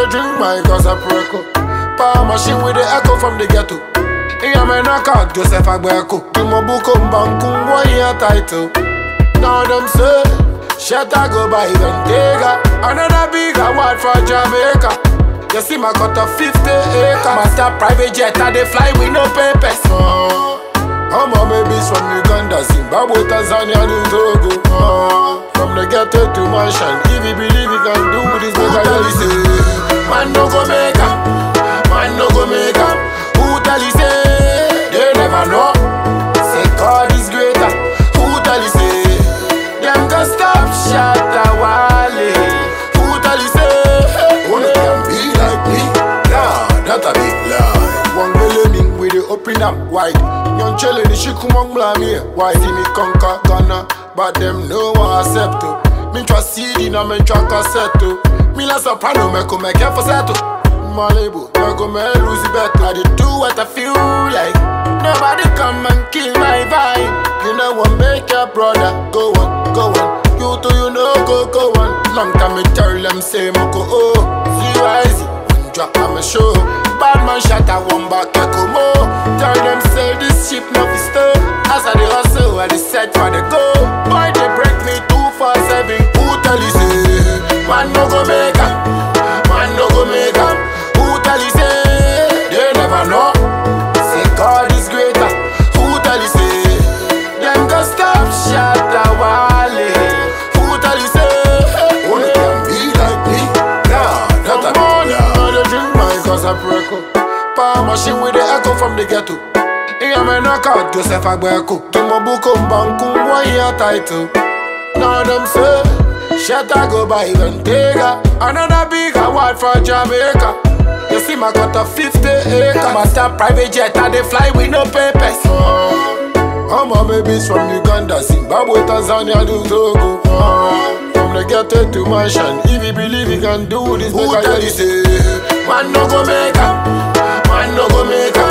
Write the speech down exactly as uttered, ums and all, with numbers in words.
they drink my Casapreco. Power machine with the echo from the ghetto. Yeah, man, I can't Joseph Agbeko. Kimobuko Mbanku, one year title. Now them say, shut I go by Ventega. Another big award for Jamaica. You see my cut of fifty acres. Master private jet, and they fly with no papers. Oh, all my babies from Uganda, Zimbabwe, Tanzania, and Togo. Oh, from the ghetto to mansion. If you believe you can do this, make I tell you say, man no go make up, man no go make up. Who tell you say, they never know. Say God is greater. Who tell you say, them go stop shot a wale. Who tell you say, only can be like me? Nah, that a big lie. One believing with the open up wide. Young chillin' the shit come on blame me. Why see me conquer Ghana, but them no one accept to. Me trust C D, now me trust cassette to. Me la soprano, me come make for settle. Malibu, me go me lose bet. I did do what I feel like. Nobody come and kill my vibe. You know what make your brother go on, go on. You too, you know go go on. Long time me tell them say me go oh. Zero easy, one drop on my show. Bad man shot a one back echo more. Tell them say this ship no fi stop. As I dey hustle, I dey set for the goal. Boy they break me two for seven. Who tell you say man no go make am? Man no go make am. Who tell you say they never know? Say God is greater. Who tell you say them go stop shot a wale? Who tell you say only can be like me? Nah, that a big lie. They drink my Casapreco. Power machine with the echo from the ghetto. Yeah, man, I can't Joseph Agbeko. Kimobuko Mbanku, one year title. Now them say, shut I go by Ventega. Another big award for Jamaica. You see my cut of fifty acres. Master private jet, and they fly with no papers. Oh, all my babies from Uganda, Zimbabwe, Tanzania, and Togo. Oh, from the ghetto to mansion. If you believe you can do this, who tell you say, man no go make up, man no go make up.